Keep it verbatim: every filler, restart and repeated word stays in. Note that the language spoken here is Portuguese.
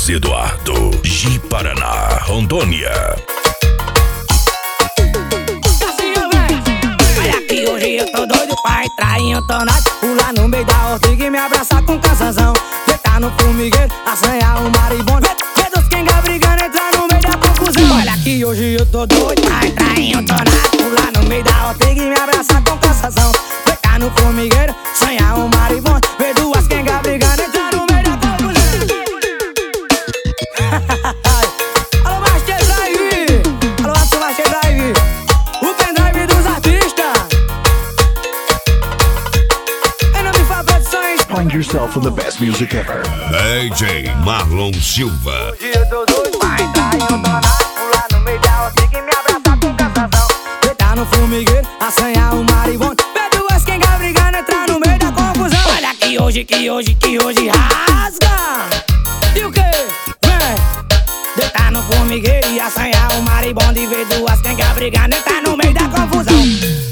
Eduardo, Ji-Paraná, Rondônia. Olha que hoje eu tô doido pra entrar em Antonado, pular no meio da ortiga e me abraçar com cansanzão. Deitar no formigueiro, assanhar um maribondo, ver dos quenga brigando, entrar no meio da confusão. Olha que hoje eu tô doido pra entrar em Antonado, pular no meio da ortiga e me abraçar com cansanzão. Deitar no formigueiro, assanhar um maribondo, ver duas quenga brigando, entrar no meio da confusão. Alô, Master Drive! Alô, Watson Master Drive! O pendrive dos artistas! Em nome de Produções. Find yourself in the best music ever. D J Marlon Silva. Hoje eu tô doido pra entrar em Antonado, pular no meio da ortiga e me abraçar com cansação. Deitar no formigueiro, assanhar um maribondo, ver duas quenga brigando, entrar no meio da confusão. Olha que hoje, que hoje, que hoje rasga! E o que? Vem! Deitar no formigueiro e assanhar um maribondo e ver duas quenga brigando, entrar no meio da confusão.